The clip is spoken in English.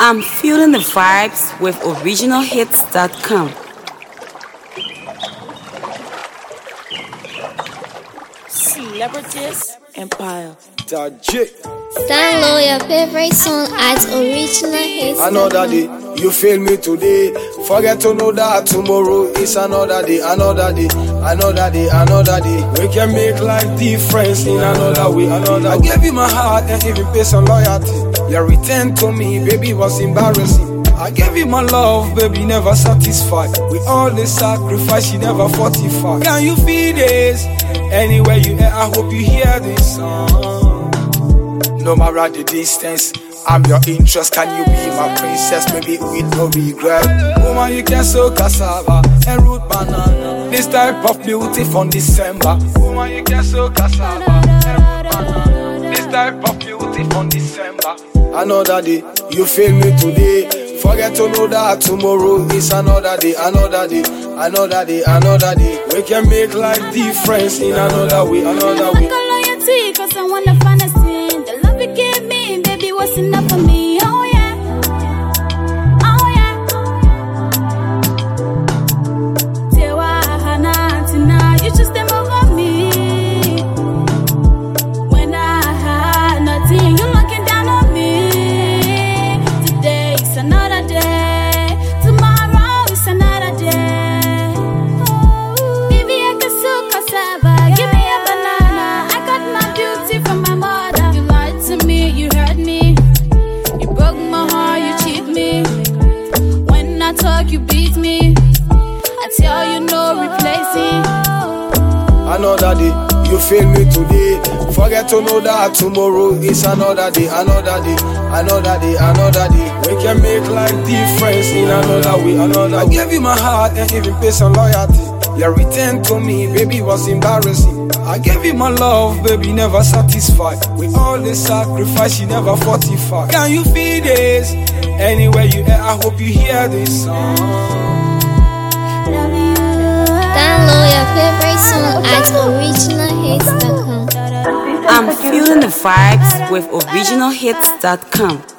I'm feeling the vibes with originalhits.com. Celebrities Empire. Download your favorite song at originalhits.com. Another day, you fail me today. Forget to know that tomorrow is another day, another day, another day, another day. We can make life difference in another way, another. I gave you my heart and even pay some loyalty. Your return to me, baby, was embarrassing. I gave you my love, baby, never satisfied. We always sacrifice, you never fortify. Can you feel this? Anywhere you are, I hope you hear this song. No matter the distance, I'm your interest. Can you be my princess? Maybe with no regret. Woman, you can sow cassava and root banana. This type of beauty from December. Woman, you can sow cassava and root banana. This type of beauty from December. Another day, you fail me today. Forget to know that tomorrow is another day, another day, another day, another day. We can make life difference in another way, another way. I got loyalty, cause I wanna find a sin. The love you give me, baby, what's enough for me? Oh yeah, oh yeah. Tewa hana tina, you just them over me. When I had nothing, you looking down on me. Today is another day, tomorrow is another day. Baby, I can soak cassava, give me a banana. I got my beauty from my mother. You lied to me, you hurt me. You broke my heart, you cheat me. When I talk, you beat me. I tell you no replacing. Another day, you fail me today. Forget to know that tomorrow is another day, another day, another day, another day. We can make life difference in another way, another. I gave you my heart and even pay some loyalty. Your return to me, baby, was embarrassing. I gave you my love, baby, never satisfied. We always sacrifice, you never fortify. Can you feel this? Anywhere you are, I hope you hear this song. Download your favorite song at originalhits.com. I'm feeling the vibes with originalhits.com.